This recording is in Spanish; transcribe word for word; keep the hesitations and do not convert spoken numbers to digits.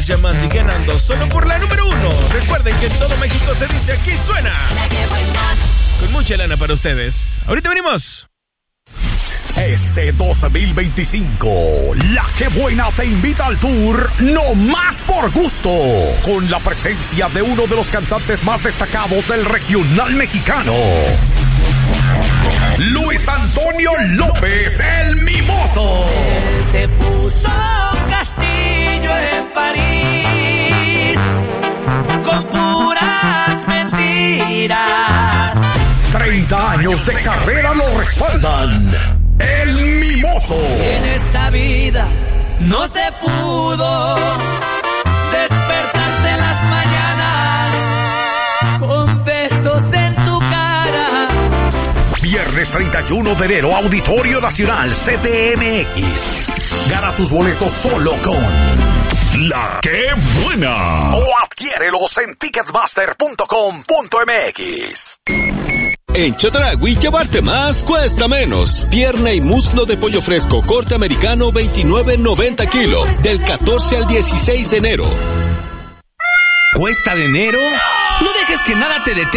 llamando y ganando solo por la número uno. Recuerden que en todo México se dice aquí suena. La que buena. Con mucha lana para ustedes. Ahorita venimos. Este dos mil veinticinco, La Que Buena te invita al tour No Más por Gusto, con la presencia de uno de los cantantes más destacados del regional mexicano, Luis Antonio López, el Mimoso. Él te puso un castillo en París con puras mentiras. treinta años de carrera lo respaldan. El Mimoso. En esta vida no se pudo despertarse en las mañanas con besos en tu cara. Viernes treinta y uno de enero, Auditorio Nacional C D M X. Gana tus boletos solo con La Que Buena. O adquiérelos en ticketmaster punto com punto m x. En Chedraui, llevarte más cuesta menos. Pierna y muslo de pollo fresco corte americano veintinueve noventa kilo, del catorce al dieciséis de enero. ¿Cuesta de enero? No dejes que nada te detenga.